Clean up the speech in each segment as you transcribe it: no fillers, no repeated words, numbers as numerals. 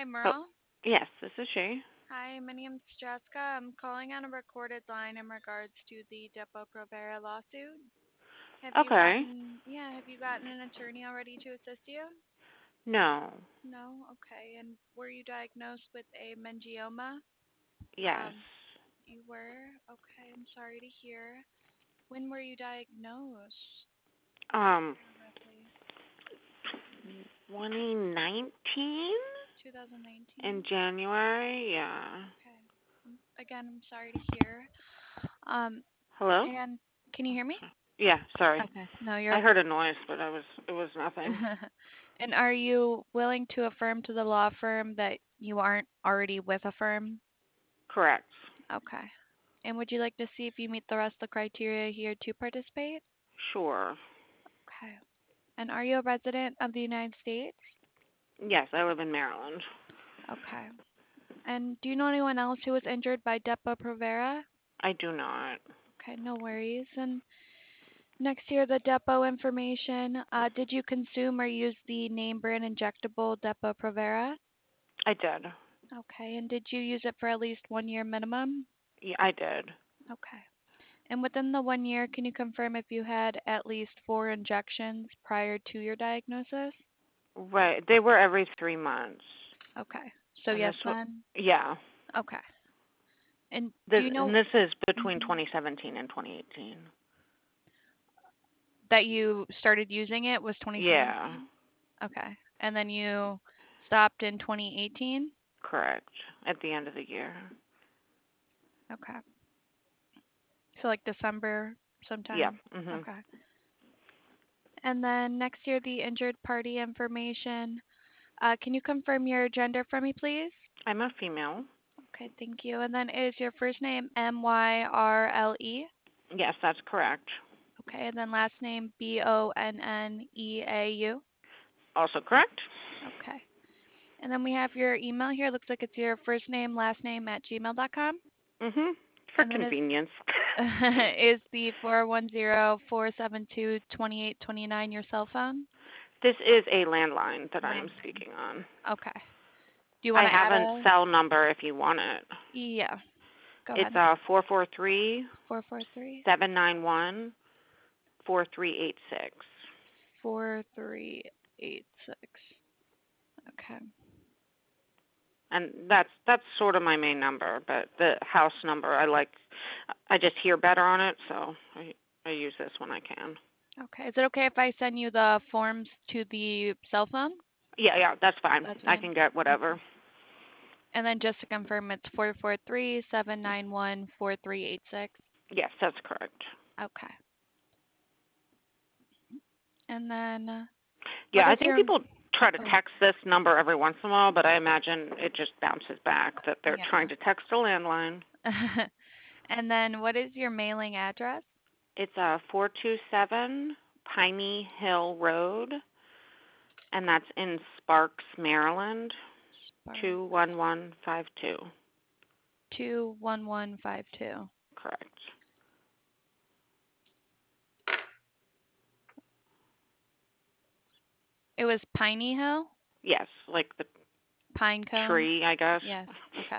Hi, Oh, Merle. yes, this is she. Hi, my name's Jessica. I'm calling on a recorded line in regards to the Depo-Provera lawsuit. Okay. Have you gotten an attorney already to assist you? No. No? Okay. And were you diagnosed with a meningioma? Yes. Um, you were? Okay, I'm sorry to hear. When were you diagnosed? Um, Roughly 2019 in 2019? January. Yeah. Okay. Again, I'm sorry to hear. Um, Hello? and can you hear me? Yeah, sorry. Okay. No, you're I okay. heard a noise, but it was nothing. And are you willing to affirm to the law firm that you aren't already with a firm? Correct. Okay. And would you like to see if you meet the rest of the criteria here to participate? Sure. Okay. And are you a resident of the United States? Yes, I live in Maryland. Okay. And do you know anyone else who was injured by Depo-Provera? I do not. Okay, no worries. And next here, the Depo information. Did you consume or use the name brand injectable Depo-Provera? I did. Okay. And did you use it for at least 1 year minimum? Yeah, I did. Okay. And within the 1 year, can you confirm if you had at least 4 injections prior to your diagnosis? Right. They were every 3 months. Okay. So And yes this was, then? yeah. Okay. And do This you and know this is between mhm, 2017 and 2018. that you started using it was Yeah. 2017? Okay. And then you stopped in 2018? Correct. At the end of the year. Okay. So like December Yeah. sometime? Mhm. Okay. And then next year, the injured party information. Can you confirm your gender for me, please? I'm a female. Okay, thank you. And then is your first name Myrle? Yes, that's correct. Okay, and then last name Bonneau? Also correct. Okay. And then we have your email here. Looks like it's your first name, last name at gmail.com. Mhm. For And then is convenience. is the 410-472-2829 your cell phone? This is a landline that I am Landline. speaking on. Okay. Do you want I to have add a a? cell number if you want it. Yeah, go It's ahead. 443 443 791 4386. 4386. Okay. And that's sort of my main number, but the house number I just hear better on it, so I use this when I can. Okay. Is it okay if I send you the forms to the cell phone? Yeah, yeah, that's fine. That's I fine. can get Okay. whatever. And then just to confirm, it's 443-791-4386. Yes, that's correct. Okay. And then what Yeah, I is think your people try to oh, text this number every once in a while, but I imagine it just bounces back that they're trying yeah. to text a landline. And then what is your mailing address? It's 427 Piney Hill Road, and that's in Sparks, Maryland, Sparks 21152. 21152. Correct. It was Piney Hill? Yes, like the Pinecone? tree, I guess. Yes. Okay.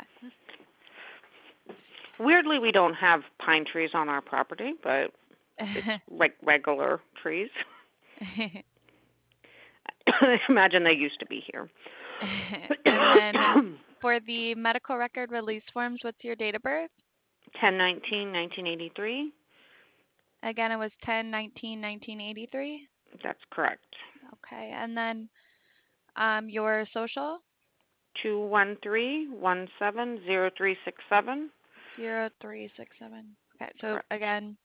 Weirdly, we don't have pine trees on our property, but it's like regular trees. I imagine they used to be here. And then for the medical record release forms, what's your date of birth? 10/19/1983. Again, it was 10/19/1983. That's correct. Okay. And then your social? 213170367. 0367. Okay. So Correct. again,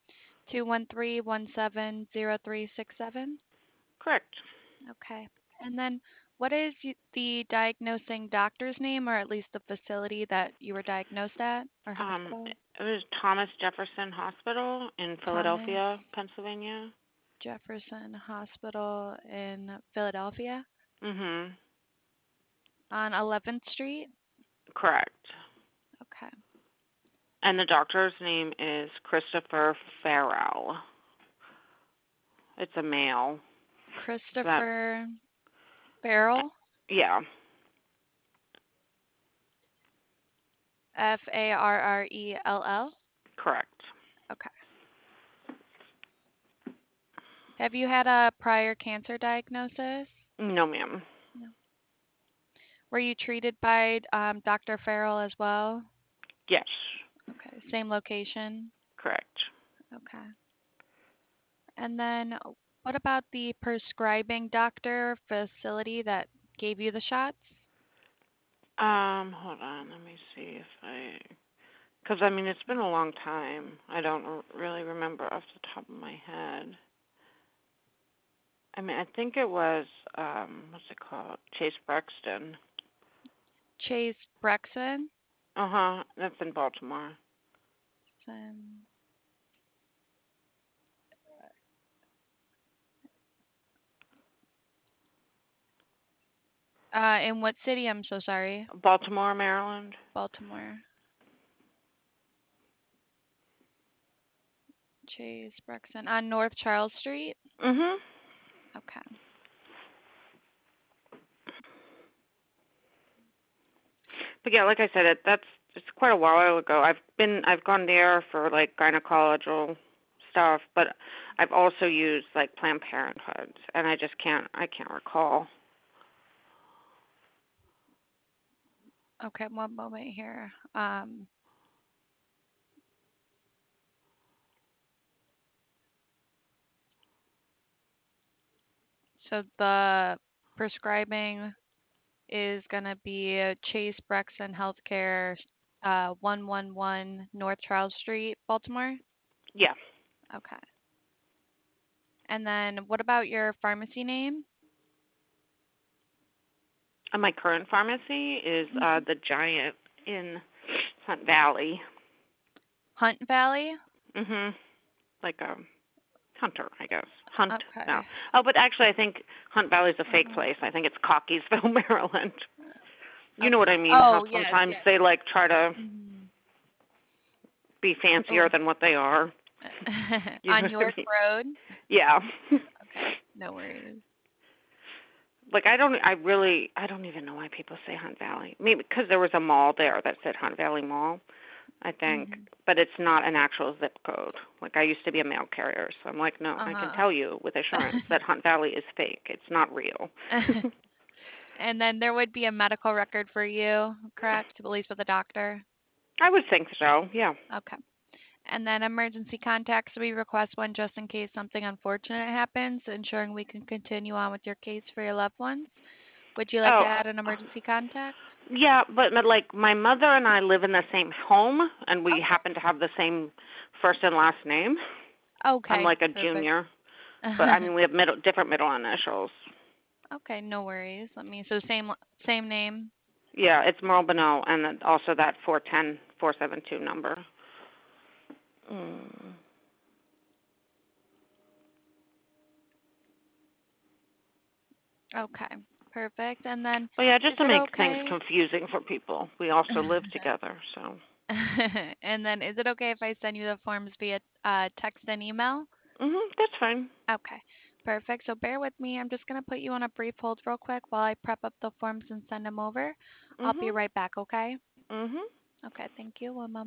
213170367. Correct. Okay. And then what is the diagnosing doctor's name, or at least the facility that you were diagnosed at, or hospital? It was Thomas Jefferson Hospital in Thomas Philadelphia, Pennsylvania. Jefferson Hospital in Philadelphia Mhm. on 11th Street. Correct. Okay. And the doctor's name is Christopher Farrell. It's a male. That Christopher Farrell. yeah. Farrell? Correct. Okay. Have you had a prior cancer diagnosis? No, ma'am. No. Were you treated by Dr. Farrell as well? Yes. Okay. Same location? Correct. Okay. And then what about the prescribing doctor facility that gave you the shots? Hold on. Let me see if because I mean it's been a long time. I don't really remember off the top of my head. I mean, I think it was what's it called? Chase Brexton. Chase Brexton? Uh-huh. That's in Baltimore. Um, in what city? I'm so sorry. Baltimore, Maryland. Baltimore. Chase Brexton on North Charles Street? Mhm. Okay. But yeah, like I said, it's quite a while ago. I've gone there for like gynecological stuff, but I've also used like Planned Parenthood, and I can't recall. Okay, one moment here. So the prescribing is gonna be Chase Brexton Healthcare, 111 North Charles Street, Baltimore. Yeah. Okay. And then what about your pharmacy name? And my current pharmacy is Mhm. the Giant in Hunt Valley. Hunt Valley? Mhm. Like Hunter, I guess. Hunt. No. Okay. Oh, but actually, I think Hunt Valley's a fake Uh, place. I think it's Cockeysville, Maryland. You know what okay. I mean? How Oh, yes, sometimes yes. they like try to Mhm. be fancier Oh. than what they are. You know On what I York mean? Road? Yeah. Okay, no worries. Like I don't even know why people say Hunt Valley. Maybe because there was a mall there that said Hunt Valley Mall, I think, Mhm. but it's not an actual zip code. Like I used to be a mail carrier, so I'm like, no, I can Uh-huh. tell you with assurance that Hunt Valley is fake. It's not real. And then there would be a medical record for you, correct? At least with a doctor. I would think so. Yeah. Okay. And then emergency contacts, we request one just in case something unfortunate happens, ensuring we can continue on with your case for your loved ones. Would you like to Oh, add an emergency contact? yeah, but like my mother and I live in the same home, and we happen to have the same first and last name. I'm Okay, like a perfect. junior, but I mean we have different middle initials. Okay, no worries. So same name. Yeah, it's Merle Bonneau, and then also that 410-472 number. Mm. Okay, perfect. And then Well, yeah, is just to it make things okay? confusing for people. We also live together, so. And then is it okay if I send you the forms via text and email? That's fine. Okay, perfect. So bear with me. I'm just going to put you on a brief hold real quick while I prep up the forms and send them over. I'll be Mhm. right back, okay? Mhm. Okay, thank you. One moment.